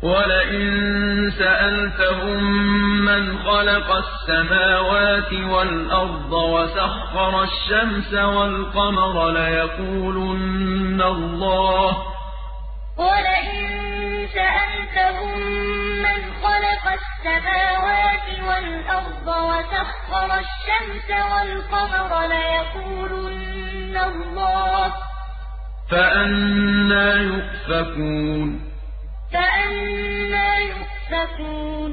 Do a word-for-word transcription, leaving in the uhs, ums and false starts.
وَلَئِن سَأَلْتَهُم مَّنْ خَلَقَ السَّمَاوَاتِ وَالْأَرْضَ وَسَخَّرَ الشَّمْسَ وَالْقَمَرَ لَيَقُولُنَّ اللَّهُ ۚ وَلَئِن سَأَلْتَهُم مَّنْ خَلَقَ السَّمَاوَاتِ وَالْأَرْضَ وَسَخَّرَ الشَّمْسَ وَالْقَمَرَ لَيَقُولُنَّ اللَّهُ ۚ فَأَنَّىٰ يُؤْفَكُونَ فَأَنَّىٰ يُؤْفَكُونَ